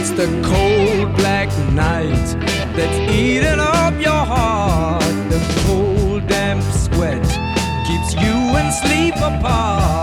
It's the cold black night that's eating up your heart. The cold damp sweat keeps you and sleep apart.